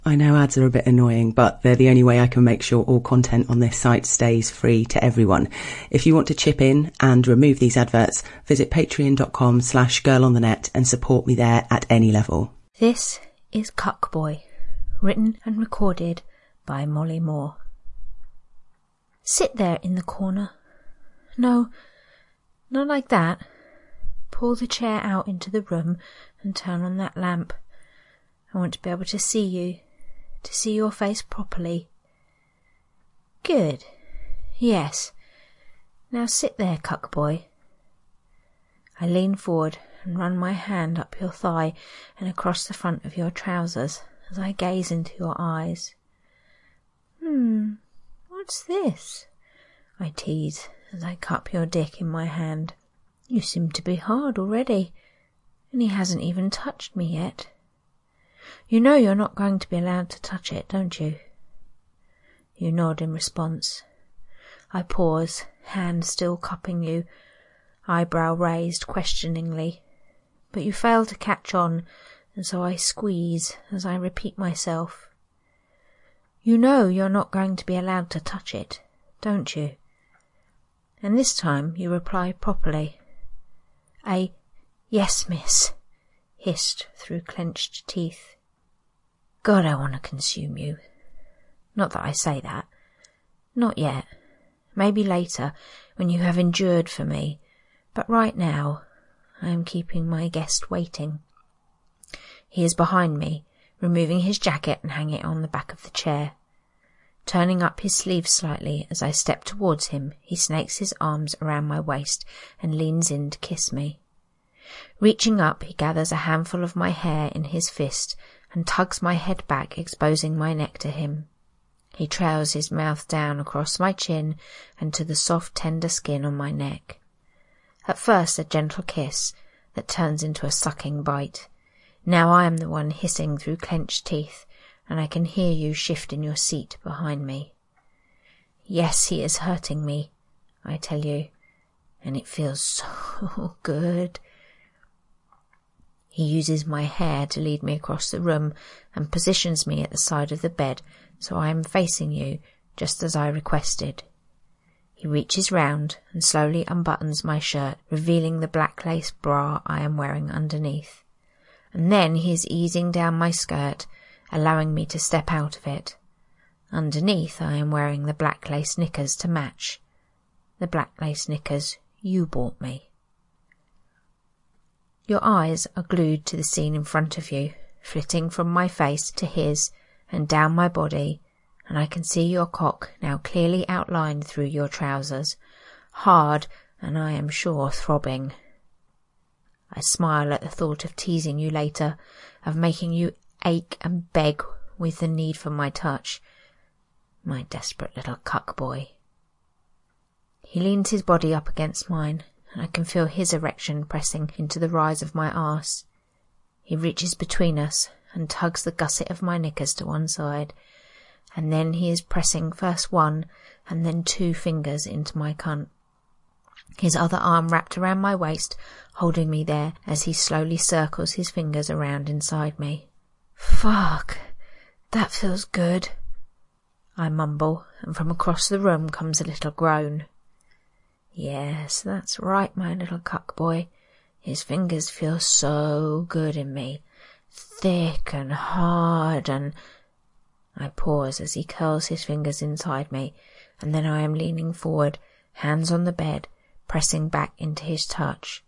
I know ads are a bit annoying, but they're the only way I can make sure all content on this site stays free to everyone. If you want to chip in and remove these adverts, visit patreon.com/girlonthenet and support me there at any level. This is Cuckboy, written and recorded by Molly Moore. Sit there in the corner. No, not like that. Pull the chair out into the room and turn on that lamp. I want to be able to see you, to see your face properly. Good. Yes. Now sit there, Cuckboy. I lean forward and run my hand up your thigh and across the front of your trousers as I gaze into your eyes. What's this? I tease as I cup your dick in my hand. You seem to be hard already, and he hasn't even touched me yet. You know you're not going to be allowed to touch it, don't you? You nod in response. I pause, hand still cupping you, eyebrow raised questioningly. But you fail to catch on, and so I squeeze as I repeat myself. You know you're not going to be allowed to touch it, don't you? And this time you reply properly. A "Yes, miss," hissed through clenched teeth. God, I want to consume you. Not that I say that. Not yet. Maybe later, when you have endured for me. But right now, I am keeping my guest waiting. He is behind me, removing his jacket and hanging it on the back of the chair. Turning up his sleeves slightly as I step towards him, he snakes his arms around my waist and leans in to kiss me. Reaching up, he gathers a handful of my hair in his fist and tugs my head back, exposing my neck to him. He trails his mouth down across my chin and to the soft, tender skin on my neck. At first a gentle kiss that turns into a sucking bite. Now I am the one hissing through clenched teeth, and I can hear you shift in your seat behind me. Yes, he is hurting me, I tell you, and it feels so good. He uses my hair to lead me across the room and positions me at the side of the bed so I am facing you, just as I requested. He reaches round and slowly unbuttons my shirt, revealing the black lace bra I am wearing underneath. And then he is easing down my skirt, allowing me to step out of it. Underneath I am wearing the black lace knickers to match. The black lace knickers you bought me. Your eyes are glued to the scene in front of you, flitting from my face to his and down my body, and I can see your cock now clearly outlined through your trousers, hard and I am sure throbbing. I smile at the thought of teasing you later, of making you ache and beg with the need for my touch. My desperate little cuck boy. He leans his body up against mine, and I can feel his erection pressing into the rise of my arse. He reaches between us and tugs the gusset of my knickers to one side, and then he is pressing first one and then 2 fingers into my cunt. His other arm wrapped around my waist, holding me there as he slowly circles his fingers around inside me. Fuck, that feels good, I mumble, and from across the room comes a little groan. Yes, that's right, my little cuck boy. His fingers feel so good in me, thick and hard, and... I pause as he curls his fingers inside me, and then I am leaning forward, hands on the bed, pressing back into his touch.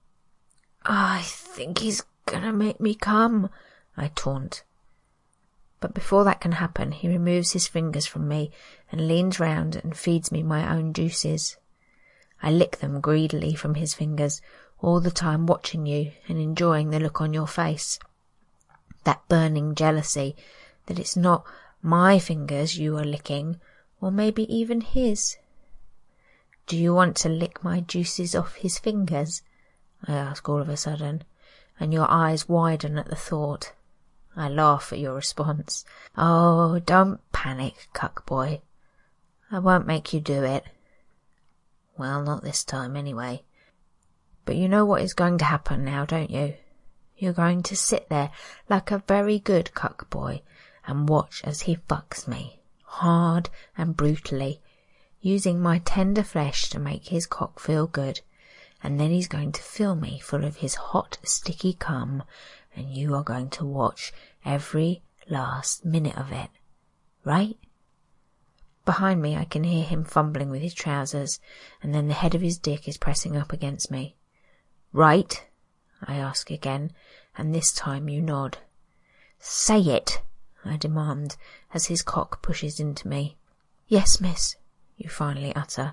I think he's gonna make me come, I taunt. But before that can happen, he removes his fingers from me and leans round and feeds me my own juices. I lick them greedily from his fingers, all the time watching you and enjoying the look on your face. That burning jealousy that it's not my fingers you are licking, or maybe even his. Do you want to lick my juices off his fingers? I ask all of a sudden, and your eyes widen at the thought. I laugh at your response. Oh, don't panic, cuck boy. I won't make you do it. Well, not this time anyway. But you know what is going to happen now, don't you? You're going to sit there like a very good cuck boy and watch as he fucks me, hard and brutally, using my tender flesh to make his cock feel good, and then he's going to fill me full of his hot, sticky cum, and you are going to watch every last minute of it, right? Behind me I can hear him fumbling with his trousers, and then the head of his dick is pressing up against me. Right? I ask again, and this time you nod. Say it, I demand, as his cock pushes into me. Yes, miss, you finally utter.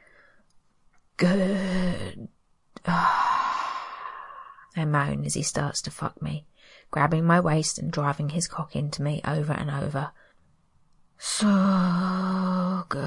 Good. I moan as he starts to fuck me, grabbing my waist and driving his cock into me over and over. So good,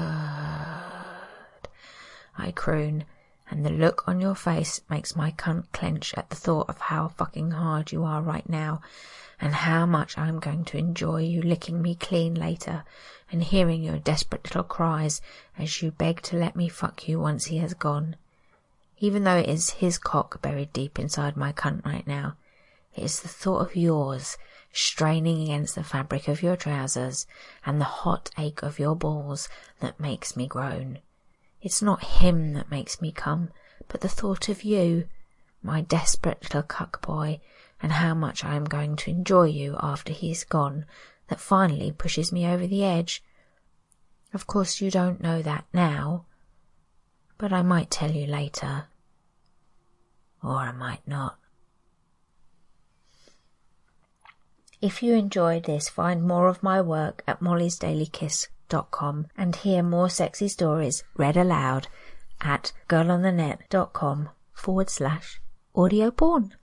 I croon, and the look on your face makes my cunt clench at the thought of how fucking hard you are right now, and how much I'm going to enjoy you licking me clean later, and hearing your desperate little cries as you beg to let me fuck you once he has gone. Even though it is his cock buried deep inside my cunt right now, it is the thought of yours straining against the fabric of your trousers and the hot ache of your balls that makes me groan. It's not him that makes me come, but the thought of you, my desperate little cuck boy, and how much I am going to enjoy you after he's gone, that finally pushes me over the edge. Of course you don't know that now, but I might tell you later. Or I might not. If you enjoyed this, find more of my work at mollysdailykiss.com and hear more sexy stories read aloud at girlonthenet.com/audio porn.